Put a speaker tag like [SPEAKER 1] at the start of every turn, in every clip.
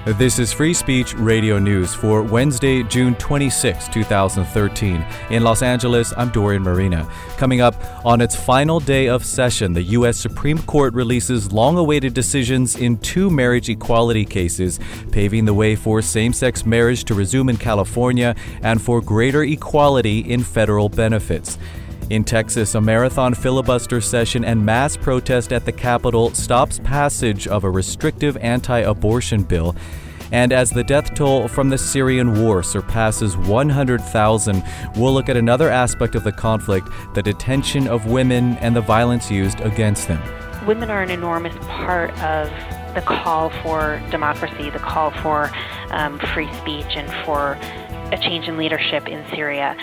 [SPEAKER 1] This is Free Speech Radio News for Wednesday, June 26, 2013. In Los Angeles, I'm Dorian Marina. Coming up, on its final day of session, the U.S. Supreme Court releases long-awaited decisions in two marriage equality cases, paving the way for same-sex marriage to resume in California and for greater equality in federal benefits. In Texas, a marathon filibuster session and mass protest at the Capitol stops passage of a restrictive anti-abortion bill. And as the death toll from the Syrian war surpasses 100,000, we'll look at another aspect of the conflict, the detention of women and the violence used against them.
[SPEAKER 2] Women are an enormous part of the call for democracy, the call for free speech and for a change in leadership in Syria.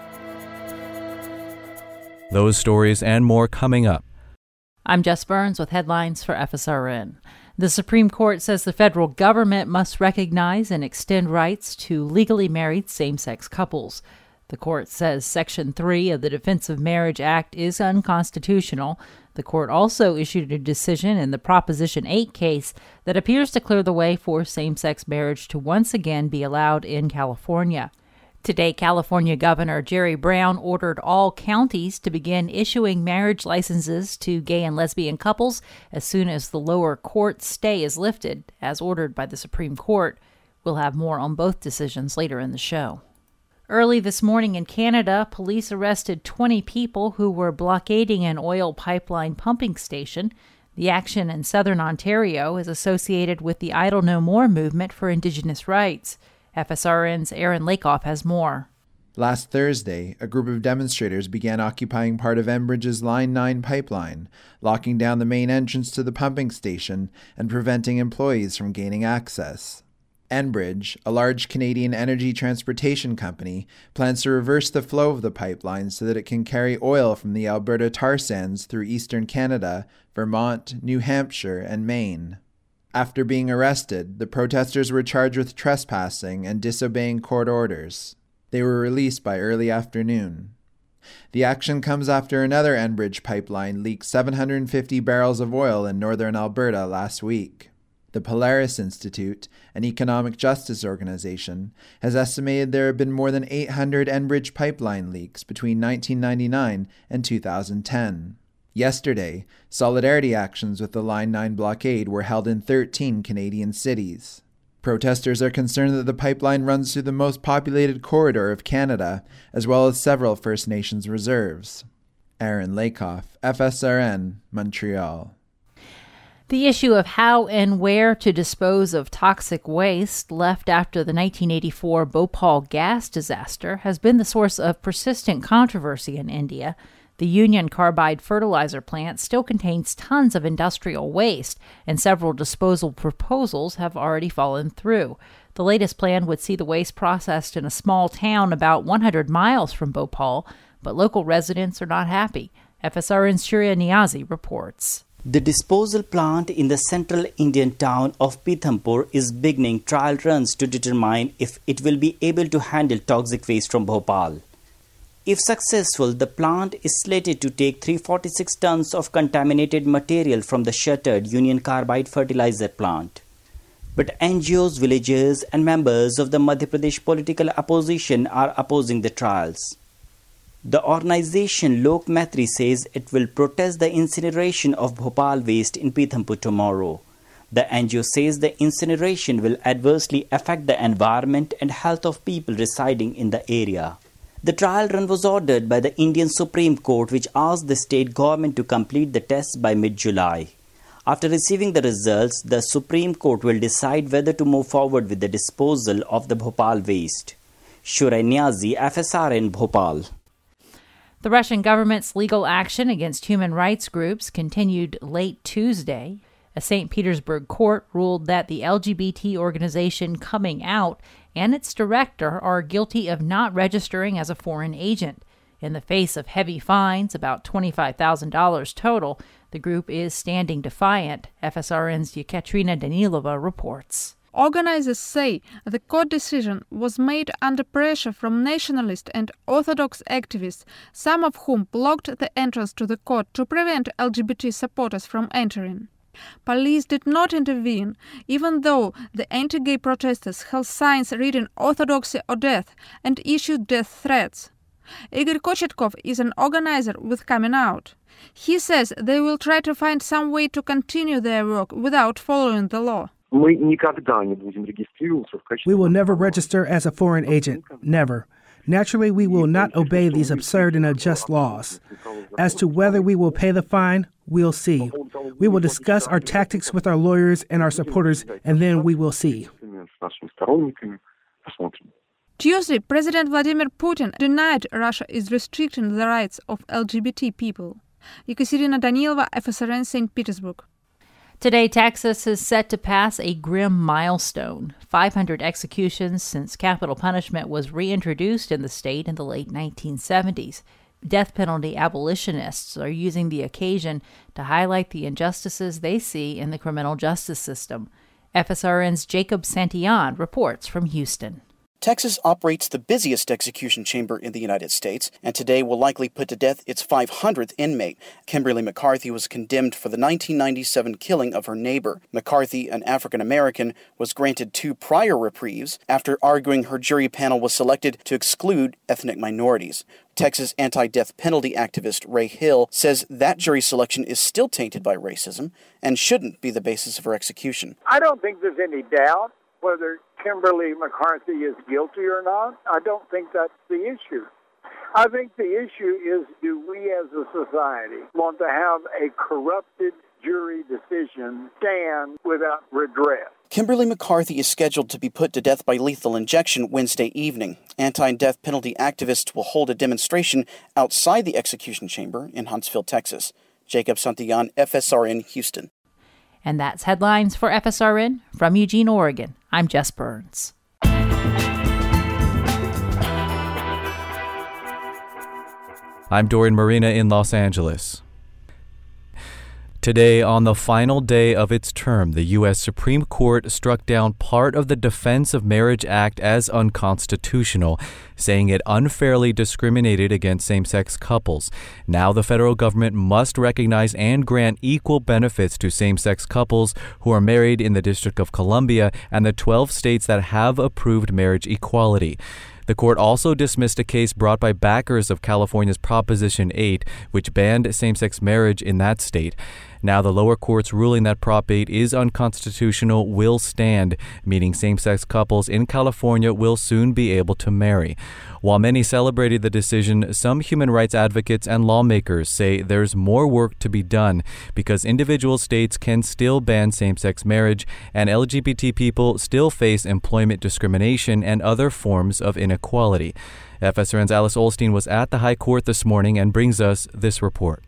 [SPEAKER 1] Those stories and more coming up.
[SPEAKER 3] I'm Jess Burns with headlines for FSRN. The Supreme Court says the federal government must recognize and extend rights to legally married same-sex couples. The court says Section 3 of the Defense of Marriage Act is unconstitutional. The court also issued a decision in the Proposition 8 case that appears to clear the way for same-sex marriage to once again be allowed in California. Today, California Governor Jerry Brown ordered all counties to begin issuing marriage licenses to gay and lesbian couples as soon as the lower court stay is lifted, as ordered by the Supreme Court. We'll have more on both decisions later in the show. Early this morning in Canada, police arrested 20 people who were blockading an oil pipeline pumping station. The action in southern Ontario is associated with the Idle No More movement for Indigenous rights. FSRN's Aaron Lakoff has more.
[SPEAKER 4] Last Thursday, a group of demonstrators began occupying part of Enbridge's Line 9 pipeline, locking down the main entrance to the pumping station and preventing employees from gaining access. Enbridge, a large Canadian energy transportation company, plans to reverse the flow of the pipeline so that it can carry oil from the Alberta tar sands through eastern Canada, Vermont, New Hampshire, and Maine. After being arrested, the protesters were charged with trespassing and disobeying court orders. They were released by early afternoon. The action comes after another Enbridge pipeline leaked 750 barrels of oil in northern Alberta last week. The Polaris Institute, an economic justice organization, has estimated there have been more than 800 Enbridge pipeline leaks between 1999 and 2010. Yesterday, solidarity actions with the Line 9 blockade were held in 13 Canadian cities. Protesters are concerned that the pipeline runs through the most populated corridor of Canada, as well as several First Nations reserves. Aaron Lakoff, FSRN, Montreal.
[SPEAKER 3] The issue of how and where to dispose of toxic waste left after the 1984 Bhopal gas disaster has been the source of persistent controversy in India. The Union Carbide fertilizer plant still contains tons of industrial waste, and several disposal proposals have already fallen through. The latest plan would see the waste processed in a small town about 100 miles from Bhopal, but local residents are not happy. FSRN's Shreya Niazi reports.
[SPEAKER 5] The disposal plant in the central Indian town of Pithampur is beginning trial runs to determine if it will be able to handle toxic waste from Bhopal. If successful, the plant is slated to take 346 tons of contaminated material from the shuttered Union Carbide fertilizer plant. But NGOs, villagers and members of the Madhya Pradesh political opposition are opposing the trials. The organization Lok Maitri says it will protest the incineration of Bhopal waste in Pithampur tomorrow. The NGO says the incineration will adversely affect the environment and health of people residing in the area. The trial run was ordered by the Indian Supreme Court, which asked the state government to complete the tests by mid-July. After receiving the results, the Supreme Court will decide whether to move forward with the disposal of the Bhopal waste. Shreya Niazi, FSRN, Bhopal.
[SPEAKER 3] The Russian government's legal action against human rights groups continued late Tuesday. A St. Petersburg court ruled that the LGBT organization Coming Out and its director are guilty of not registering as a foreign agent. In the face of heavy fines, about $25,000 total, the group is standing defiant. FSRN's Yekaterina Danilova reports.
[SPEAKER 6] Organizers say the court decision was made under pressure from nationalist and orthodox activists, some of whom blocked the entrance to the court to prevent LGBT supporters from entering. Police did not intervene, even though the anti-gay protesters held signs reading "Orthodoxy or death" and issued death threats. Igor Kochetkov is an organizer with Coming Out. He says they will try to find some way to continue their work without following the law.
[SPEAKER 7] We will never register as a foreign agent. Never. Naturally, we will not obey these absurd and unjust laws. As to whether we will pay the fine, we'll see. We will discuss our tactics with our lawyers and our supporters, and then we will see.
[SPEAKER 6] Tuesday, President Vladimir Putin denied Russia is restricting the rights of LGBT people. Ekaterina Danilova, FSRN, St. Petersburg.
[SPEAKER 3] Today, Texas is set to pass a grim milestone. 500 executions since capital punishment was reintroduced in the state in the late 1970s. Death penalty abolitionists are using the occasion to highlight the injustices they see in the criminal justice system. FSRN's Jacob Santillan reports from Houston.
[SPEAKER 8] Texas operates the busiest execution chamber in the United States, and today will likely put to death its 500th inmate. Kimberly McCarthy was condemned for the 1997 killing of her neighbor. McCarthy, an African-American, was granted 2 prior reprieves after arguing her jury panel was selected to exclude ethnic minorities. Texas anti-death penalty activist Ray Hill says that jury selection is still tainted by racism and shouldn't be the basis of her execution.
[SPEAKER 9] I don't think there's any doubt whether Kimberly McCarthy is guilty or not. I don't think that's the issue. I think the issue is, do we as a society want to have a corrupted jury decision stand without redress?
[SPEAKER 8] Kimberly McCarthy is scheduled to be put to death by lethal injection Wednesday evening. Anti-death penalty activists will hold a demonstration outside the execution chamber in Huntsville, Texas. Jacob Santillan, FSRN, Houston.
[SPEAKER 3] And that's headlines for FSRN from Eugene, Oregon. I'm Jess Burns.
[SPEAKER 1] I'm Dorian Marina in Los Angeles. Today, on the final day of its term, the U.S. Supreme Court struck down part of the Defense of Marriage Act as unconstitutional, saying it unfairly discriminated against same-sex couples. Now the federal government must recognize and grant equal benefits to same-sex couples who are married in the District of Columbia and the 12 states that have approved marriage equality. The court also dismissed a case brought by backers of California's Proposition 8, which banned same-sex marriage in that state. Now the lower court's ruling that Prop 8 is unconstitutional will stand, meaning same-sex couples in California will soon be able to marry. While many celebrated the decision, some human rights advocates and lawmakers say there's more work to be done because individual states can still ban same-sex marriage and LGBT people still face employment discrimination and other forms of inequality. FSRN's Alice Olstein was at the High Court this morning and brings us this report.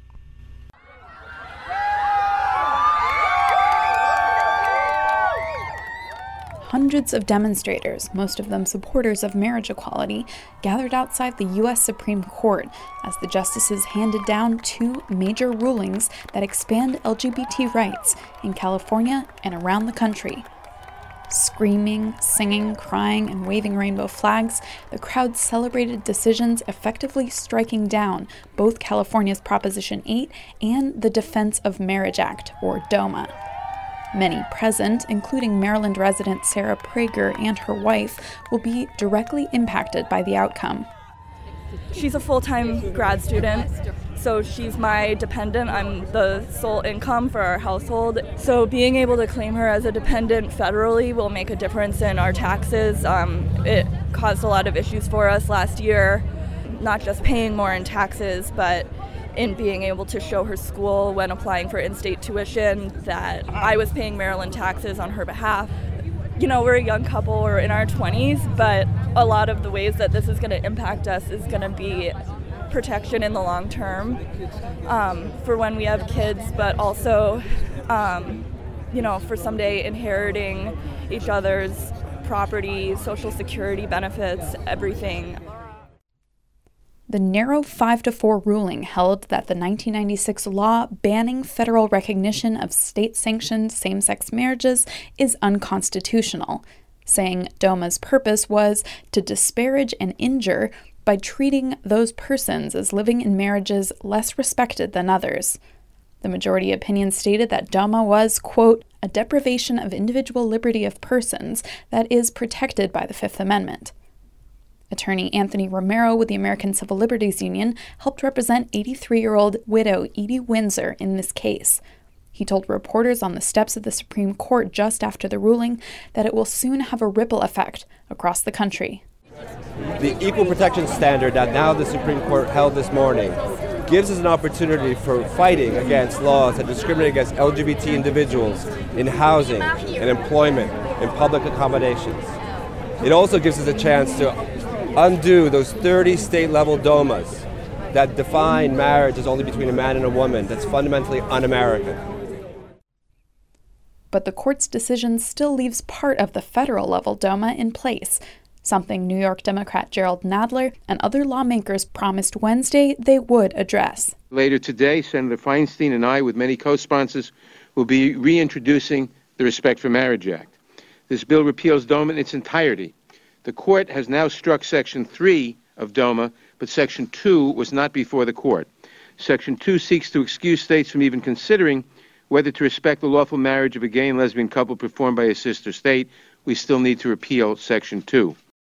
[SPEAKER 10] Hundreds of demonstrators, most of them supporters of marriage equality, gathered outside the U.S. Supreme Court as the justices handed down 2 major rulings that expand LGBT rights in California and around the country. Screaming, singing, crying, and waving rainbow flags, the crowd celebrated decisions effectively striking down both California's Proposition 8 and the Defense of Marriage Act, or DOMA. Many present, including Maryland resident Sarah Prager and her wife, will be directly impacted by the outcome.
[SPEAKER 11] She's a full-time grad student, so she's my dependent. I'm the sole income for our household. So being able to claim her as a dependent federally will make a difference in our taxes. It caused a lot of issues for us last year, not just paying more in taxes, but in being able to show her school when applying for in-state tuition that I was paying Maryland taxes on her behalf. You know, we're a young couple, we're in our 20s, but a lot of the ways that this is going to impact us is going to be protection in the long term for when we have kids, but also, for someday inheriting each other's property, Social Security benefits, everything.
[SPEAKER 10] The narrow 5-4 ruling held that the 1996 law banning federal recognition of state-sanctioned same-sex marriages is unconstitutional, saying DOMA's purpose was to disparage and injure by treating those persons as living in marriages less respected than others. The majority opinion stated that DOMA was, quote, a deprivation of individual liberty of persons that is protected by the Fifth Amendment. Attorney Anthony Romero with the American Civil Liberties Union helped represent 83-year-old widow Edie Windsor in this case. He told reporters on the steps of the Supreme Court just after the ruling that it will soon have a ripple effect across the country.
[SPEAKER 12] The equal protection standard that now the Supreme Court held this morning gives us an opportunity for fighting against laws that discriminate against LGBT individuals in housing, in employment, in public accommodations. It also gives us a chance to undo those 30 state-level DOMAs that define marriage as only between a man and a woman. That's fundamentally un-American.
[SPEAKER 10] But the court's decision still leaves part of the federal-level DOMA in place, something New York Democrat Gerald Nadler and other lawmakers promised Wednesday they would address.
[SPEAKER 13] Later today, Senator Feinstein and I, with many co-sponsors, will be reintroducing the Respect for Marriage Act. This bill repeals DOMA in its entirety. The court has now struck Section 3 of DOMA, but Section 2 was not before the court. Section 2 seeks to excuse states from even considering whether to respect the lawful marriage of a gay and lesbian couple performed by a sister state. We still need to repeal Section 2.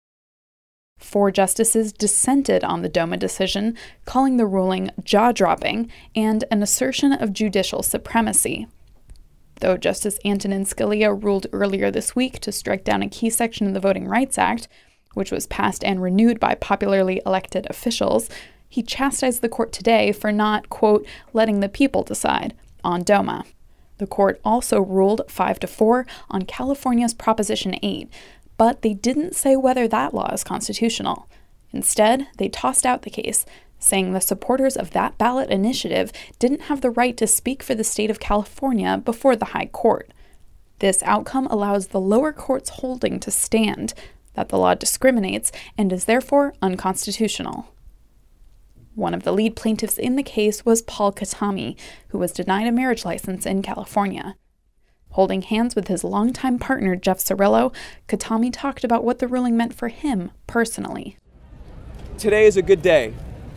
[SPEAKER 10] 4 justices dissented on the DOMA decision, calling the ruling jaw-dropping and an assertion of judicial supremacy. Though Justice Antonin Scalia ruled earlier this week to strike down a key section of the Voting Rights Act, which was passed and renewed by popularly elected officials, he chastised the court today for not, quote, letting the people decide on DOMA. The court also ruled 5-4 on California's Proposition 8, but they didn't say whether that law is constitutional. Instead, they tossed out the case, saying the supporters of that ballot initiative didn't have the right to speak for the state of California before the High Court. This outcome allows the lower court's holding to stand, that the law discriminates and is therefore unconstitutional. One of the lead plaintiffs in the case was Paul Katami, who was denied a marriage license in California. Holding hands with his longtime partner, Jeff Cirillo, Katami talked about what the ruling meant for him personally.
[SPEAKER 14] Today is a good day.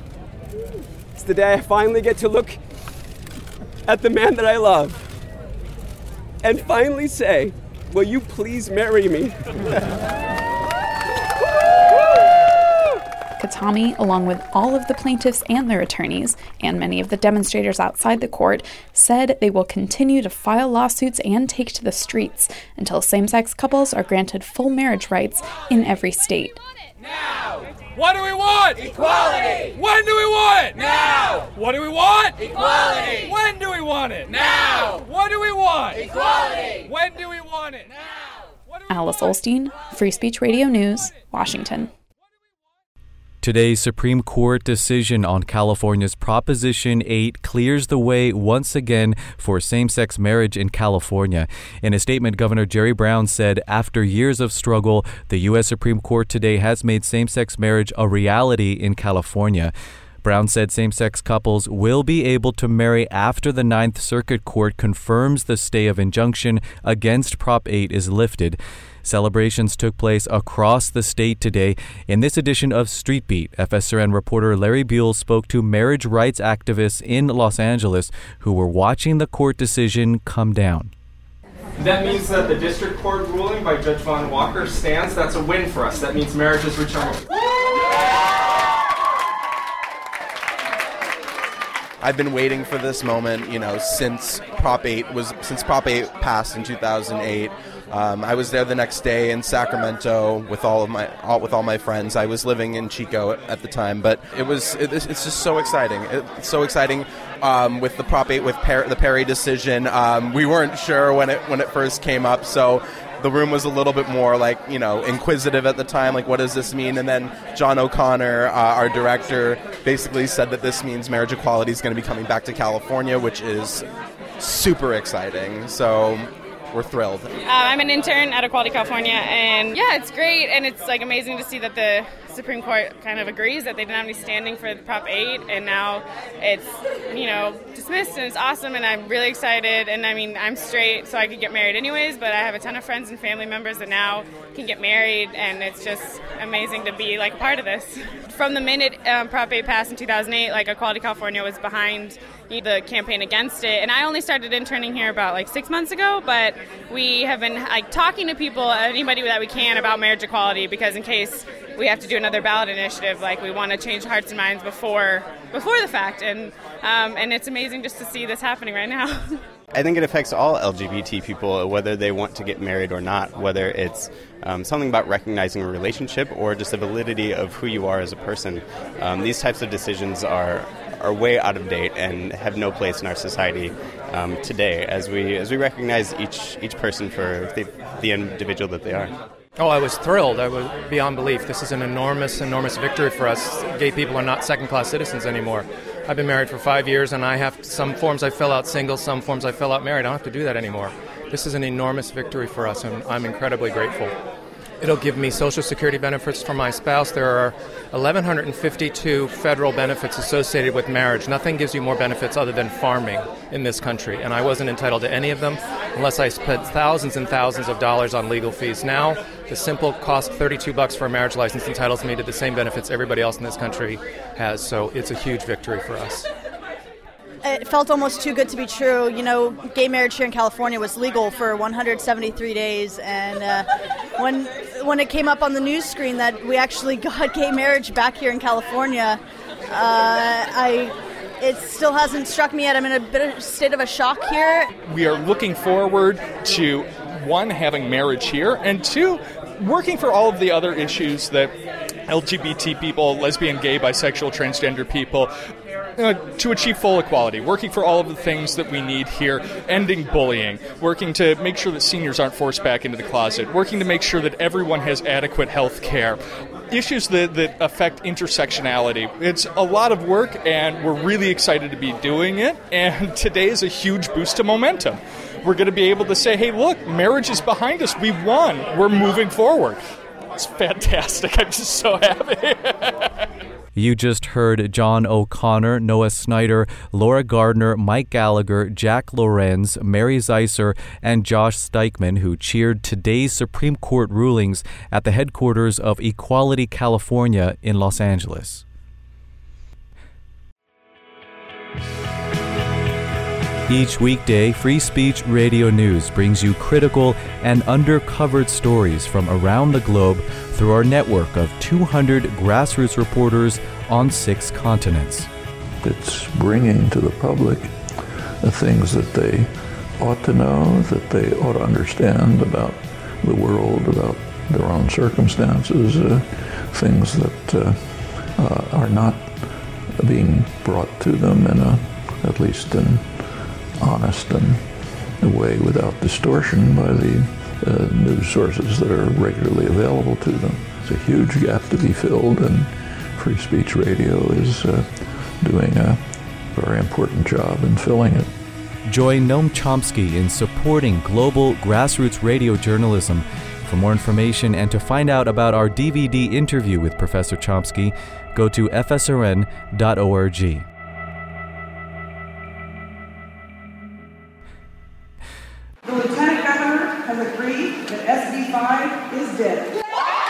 [SPEAKER 14] It's the day I finally get to look at the man that I love and finally say, will you please marry me?
[SPEAKER 10] Katami, along with all of the plaintiffs and their attorneys, and many of the demonstrators outside the court, said they will continue to file lawsuits and take to the streets until same-sex couples are granted full marriage rights in every state.
[SPEAKER 15] Now! What do we want? Equality! When do we want it? Now! What do we want? Equality! When do we want it? Now! What do we want? Equality! When do we want it? Now!
[SPEAKER 10] Alice Olstein, Free Speech Radio News, Washington.
[SPEAKER 1] Today's Supreme Court decision on California's Proposition 8 clears the way once again for same-sex marriage in California. In a statement, Governor Jerry Brown said after years of struggle, the U.S. Supreme Court today has made same-sex marriage a reality in California. Brown said same-sex couples will be able to marry after the Ninth Circuit Court confirms the stay of injunction against Prop 8 is lifted. Celebrations took place across the state today. In this edition of Street Beat, FSRN reporter Larry Buell spoke to marriage rights activists in Los Angeles who were watching the court decision come down.
[SPEAKER 16] That means that the district court ruling by Judge Von Walker stands. That's a win for us. That means marriage is returned.
[SPEAKER 17] I've been waiting for this moment, since Prop 8 passed in 2008. I was there the next day in Sacramento with all my friends. I was living in Chico at the time, but it's just so exciting. It's so exciting with the Prop 8 with the Perry decision. We weren't sure when it first came up, so the room was a little bit more inquisitive at the time, what does this mean? And then John O'Connor, our director, basically said that this means marriage equality is going to be coming back to California, which is super exciting. So we're thrilled.
[SPEAKER 18] I'm an intern at Equality California, and it's great, and it's amazing to see that the Supreme Court kind of agrees that they didn't have any standing for the Prop 8, and now it's dismissed, and it's awesome, and I'm really excited. And I'm straight, so I could get married anyways, but I have a ton of friends and family members that now can get married, and it's just amazing to be a part of this. From the minute Prop 8 passed in 2008, Equality California was behind the campaign against it. And I only started interning here about like 6 months ago, but we have been like talking to people, anybody that we can, about marriage equality, because in case we have to do another ballot initiative, like we want to change hearts and minds before the fact. And it's amazing just to see this happening right now.
[SPEAKER 19] I think it affects all LGBT people, whether they want to get married or not, whether it's something about recognizing a relationship or just the validity of who you are as a person. These types of decisions are way out of date and have no place in our society today, as we recognize each person for the individual that they are.
[SPEAKER 20] Oh, I was thrilled. I was beyond belief. This is an enormous victory for us. Gay people are not second-class citizens anymore. I've been married for 5 years, and I have some forms I fill out single, some forms I fill out married. I don't have to do that anymore. This is an enormous victory for us, and I'm incredibly grateful. It'll give me Social Security benefits for my spouse. There are 1,152 federal benefits associated with marriage. Nothing gives you more benefits other than farming in this country, and I wasn't entitled to any of them unless I spent thousands and thousands of dollars on legal fees. Now, the simple cost $32 for a marriage license entitles me to the same benefits everybody else in this country has, so it's a huge victory for us.
[SPEAKER 21] It felt almost too good to be true. You know, gay marriage here in California was legal for 173 days, and when it came up on the news screen that we actually got gay marriage back here in California, it still hasn't struck me yet. I'm in a bit of a state of a shock here.
[SPEAKER 22] We are looking forward to, one, having marriage here, and two, working for all of the other issues that LGBT people, lesbian, gay, bisexual, transgender people, to achieve full equality, working for all of the things that we need here, ending bullying, working to make sure that seniors aren't forced back into the closet, working to make sure that everyone has adequate health care, issues that affect intersectionality. It's a lot of work, and we're really excited to be doing it, and today is a huge boost to momentum. We're going to be able to say, hey, look, marriage is behind us. We won. We're moving forward. It's fantastic. I'm just so happy.
[SPEAKER 1] You just heard John O'Connor, Noah Snyder, Laura Gardner, Mike Gallagher, Jack Lorenz, Mary Zeisser, and Josh Steichman, who cheered today's Supreme Court rulings at the headquarters of Equality California in Los Angeles. Each weekday, Free Speech Radio News brings you critical and undercovered stories from around the globe through our network of 200 grassroots reporters on 6 continents.
[SPEAKER 23] It's bringing to the public the things that they ought to know, that they ought to understand about the world, about their own circumstances, things that are not being brought to them in at least an honest and a way without distortion by the news sources that are regularly available to them. It's a huge gap to be filled, and Free Speech Radio is doing a very important job in filling it.
[SPEAKER 1] Join Noam Chomsky in supporting global grassroots radio journalism. For more information and to find out about our DVD interview with Professor Chomsky, go to fsrn.org.
[SPEAKER 24] The Lieutenant Governor has agreed that SB 5 is dead.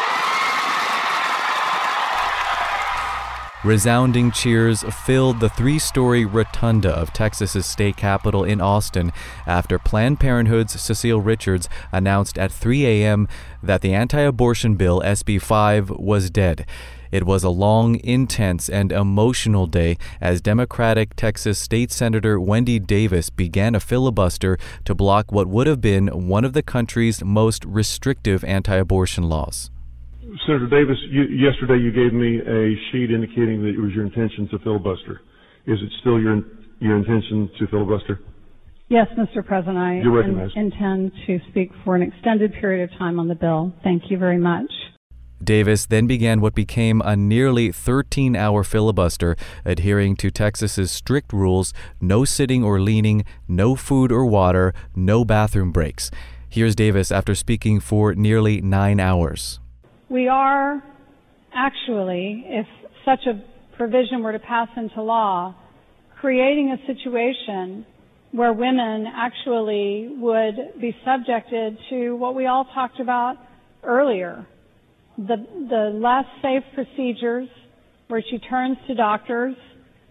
[SPEAKER 1] Resounding cheers filled the 3-story rotunda of Texas's state capitol in Austin after Planned Parenthood's Cecile Richards announced at 3 a.m. that the anti-abortion bill SB 5 was dead. It was a long, intense, and emotional day as Democratic Texas State Senator Wendy Davis began a filibuster to block what would have been one of the country's most restrictive anti-abortion laws.
[SPEAKER 25] Senator Davis, yesterday you gave me a sheet indicating that it was your intention to filibuster. Is it still your intention to filibuster?
[SPEAKER 26] Yes, Mr. President, I intend to speak for an extended period of time on the bill. Thank you very much.
[SPEAKER 1] Davis then began what became a nearly 13-hour filibuster, adhering to Texas's strict rules: no sitting or leaning, no food or water, no bathroom breaks. Here's Davis after speaking for nearly 9 hours.
[SPEAKER 26] We are actually, if such a provision were to pass into law, creating a situation where women actually would be subjected to what we all talked about earlier, the less safe procedures where she turns to doctors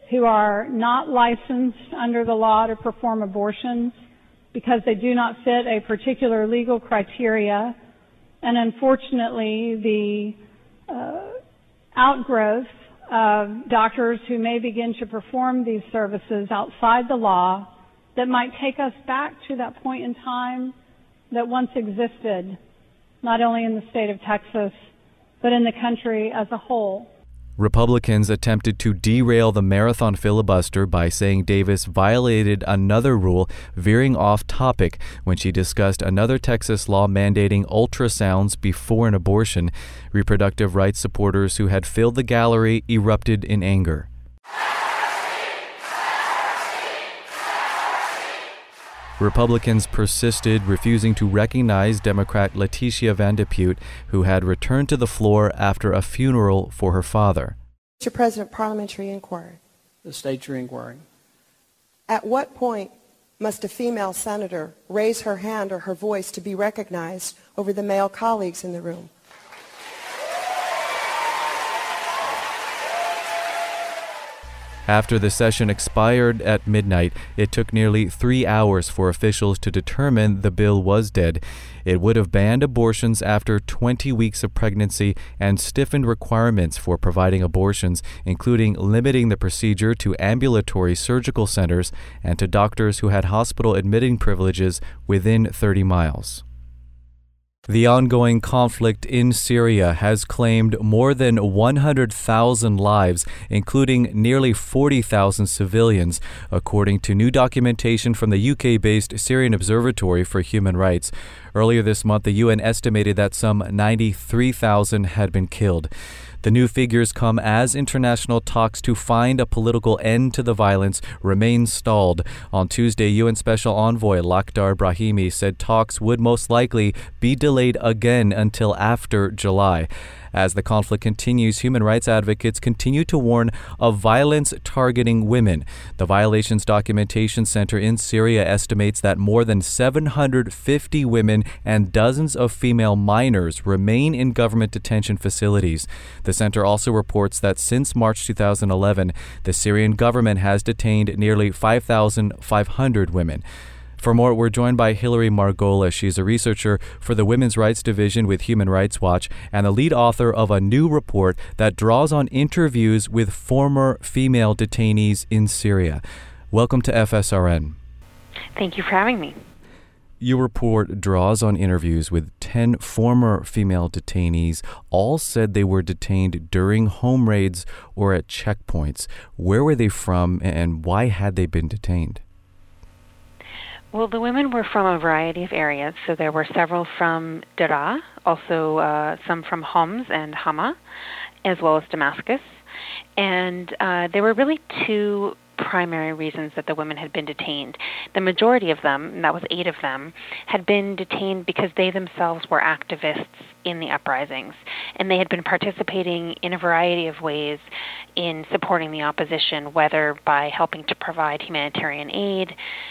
[SPEAKER 26] who are not licensed under the law to perform abortions because they do not fit a particular legal criteria. And unfortunately, the outgrowth of doctors who may begin to perform these services outside the law that might take us back to that point in time that once existed, not only in the state of Texas, but in the country as a whole.
[SPEAKER 1] Republicans attempted to derail the marathon filibuster by saying Davis violated another rule, veering off topic when she discussed another Texas law mandating ultrasounds before an abortion. Reproductive rights supporters who had filled the gallery erupted in anger. Republicans persisted, refusing to recognize Democrat Leticia Van de Putte, who had returned to the floor after a funeral for her father.
[SPEAKER 2] Mr. President, parliamentary inquiry.
[SPEAKER 4] The state you're inquiring.
[SPEAKER 2] At what point must a female senator raise her hand or her voice to be recognized over the male colleagues in the room?
[SPEAKER 1] After the session expired at midnight, it took nearly 3 hours for officials to determine the bill was dead. It would have banned abortions after 20 weeks of pregnancy and stiffened requirements for providing abortions, including limiting the procedure to ambulatory surgical centers and to doctors who had hospital admitting privileges within 30 miles. The ongoing conflict in Syria has claimed more than 100,000 lives, including nearly 40,000 civilians, according to new documentation from the UK-based Syrian Observatory for Human Rights. Earlier this month, the UN estimated that some 93,000 had been killed. The new figures come as international talks to find a political end to the violence remain stalled. On Tuesday, UN Special Envoy Lakhdar Brahimi said talks would most likely be delayed again until after July. As the conflict continues, human rights advocates continue to warn of violence targeting women. The Violations Documentation Center in Syria estimates that more than 750 women and dozens of female minors remain in government detention facilities. The center also reports that since March 2011, the Syrian government has detained nearly 5,500 women. For more, we're joined by Hilary Margolis. She's a researcher for the Women's Rights Division with Human Rights Watch and the lead author of a new report that draws on interviews with former female detainees in Syria. Welcome to FSRN.
[SPEAKER 5] Thank you for having me.
[SPEAKER 1] Your report draws on interviews with 10 former female detainees. All said they were detained during home raids or at checkpoints. Where were they from and why had they been detained?
[SPEAKER 5] Well, the women were from a variety of areas. So there were several from Daraa, also some from Homs and Hama, as well as Damascus. And there were really two primary reasons that the women had been detained. The majority of them, and that was 8 of them, had been detained because they themselves were activists in the uprisings. And they had been participating in a variety of ways in supporting the opposition, whether by helping to provide humanitarian aid,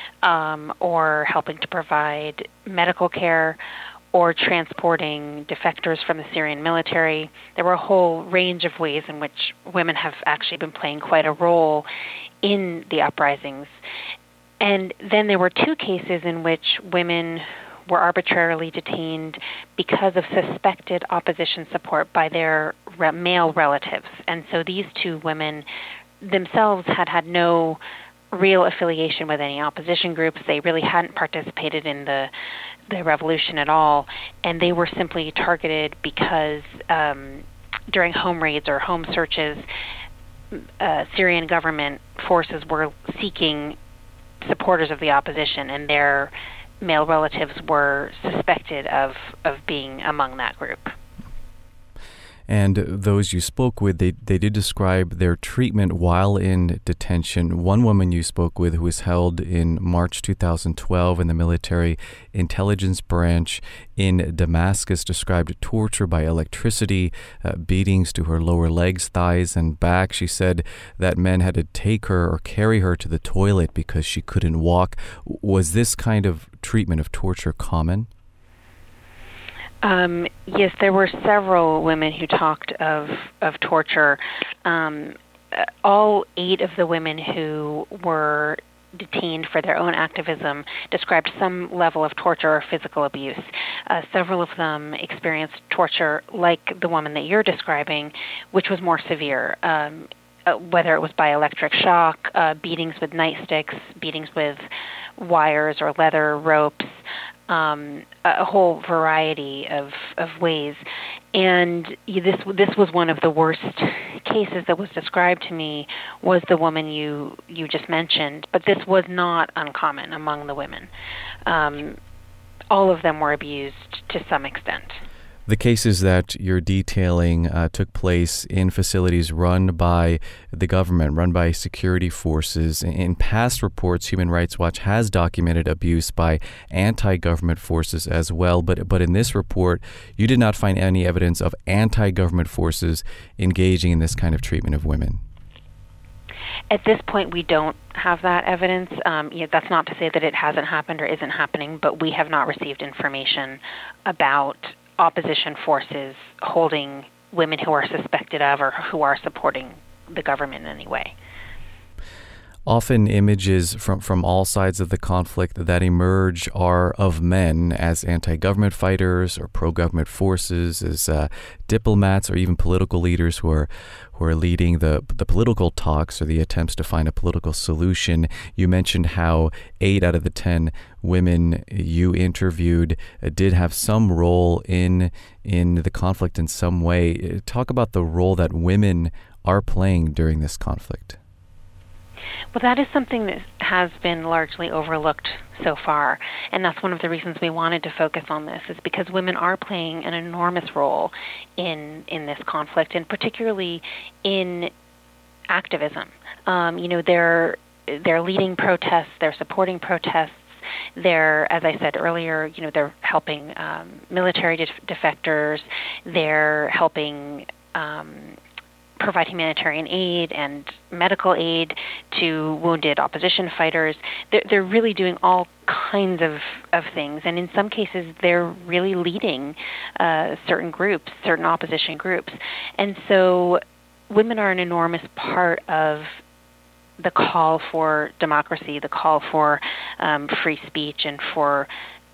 [SPEAKER 5] or helping to provide medical care, or transporting defectors from the Syrian military. There were a whole range of ways in which women have actually been playing quite a role in the uprisings. And then there were 2 cases in which women were arbitrarily detained because of suspected opposition support by their male relatives. And so these 2 women themselves had no real affiliation with any opposition groups. They really hadn't participated in the revolution at all, and they were simply targeted because during home raids or home searches, Syrian government forces were seeking supporters of the opposition, and their male relatives were suspected of being among that group.
[SPEAKER 1] And those you spoke with, they did describe their treatment while in detention. One woman you spoke with, who was held in March 2012 in the military intelligence branch in Damascus, described torture by electricity, beatings to her lower legs, thighs, and back. She said that men had to take her or carry her to the toilet because she couldn't walk. Was this kind of treatment of torture common?
[SPEAKER 5] Yes, there were several women who talked of torture. all 8 of the women who were detained for their own activism described some level of torture or physical abuse. Several of them experienced torture like the woman that you're describing, which was more severe, whether it was by electric shock, beatings with nightsticks, beatings with wires or leather ropes, a whole variety of ways. And this was one of the worst cases that was described to me, was the woman you just mentioned. But this was not uncommon among the women. All of them were abused to some extent.
[SPEAKER 1] The cases that you're detailing took place in facilities run by the government, run by security forces. In past reports, Human Rights Watch has documented abuse by anti-government forces as well. But in this report, you did not find any evidence of anti-government forces engaging in this kind of treatment of women.
[SPEAKER 5] At this point, we don't have that evidence. That's not to say that it hasn't happened or isn't happening, but we have not received information about opposition forces holding women who are suspected of or who are supporting the government in any way.
[SPEAKER 1] Often images from all sides of the conflict that emerge are of men as anti-government fighters or pro-government forces, as diplomats or even political leaders who are leading the political talks or the attempts to find a political solution. You mentioned how 8 out of the 10 women you interviewed did have some role in the conflict in some way. Talk about the role that women are playing during this conflict.
[SPEAKER 5] Well, that is something that has been largely overlooked so far, and that's one of the reasons we wanted to focus on this, is because women are playing an enormous role in this conflict, and particularly in activism. They're leading protests, they're supporting protests, they're, as I said earlier, they're helping military defectors, they're helping provide humanitarian aid and medical aid to wounded opposition fighters. They're really doing all kinds of things, and in some cases they're really leading certain groups, certain opposition groups. And so women are an enormous part of the call for democracy, the call for free speech, and for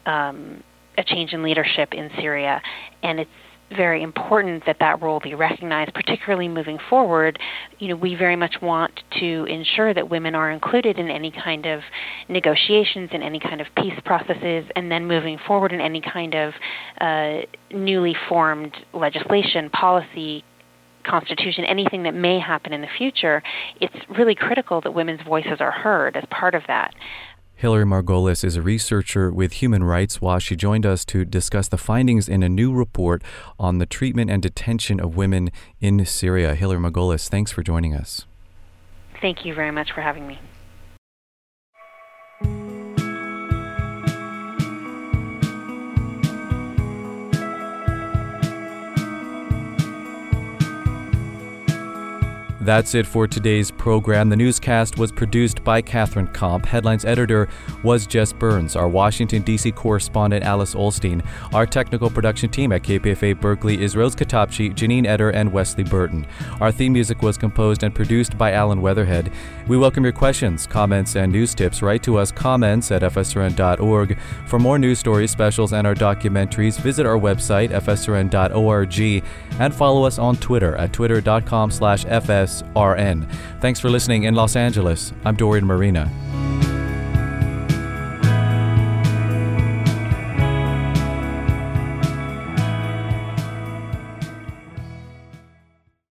[SPEAKER 5] a change in leadership in Syria. And it's very important that role be recognized, particularly moving forward. We very much want to ensure that women are included in any kind of negotiations, in any kind of peace processes, and then moving forward in any kind of newly formed legislation, policy, constitution, anything that may happen in the future. It's really critical that women's voices are heard as part of that.
[SPEAKER 1] Hilary Margolis is a researcher with Human Rights Watch. She joined us to discuss the findings in a new report on the treatment and detention of women in Syria. Hilary Margolis, thanks for joining us.
[SPEAKER 5] Thank you very much for having me.
[SPEAKER 1] That's it for today's program. The newscast was produced by Catherine Komp. Headlines editor was Jess Burns. Our Washington, D.C. correspondent, Alice Olstein. Our technical production team at KPFA Berkeley is Rose Katapchi, Janine Eder, and Wesley Burton. Our theme music was composed and produced by Alan Weatherhead. We welcome your questions, comments, and news tips. Write to us comments@fsrn.org. For more news stories, specials, and our documentaries, visit our website, fsrn.org, and follow us on Twitter at twitter.com/FSRN. Thanks for listening in Los Angeles. I'm Dorian Marina.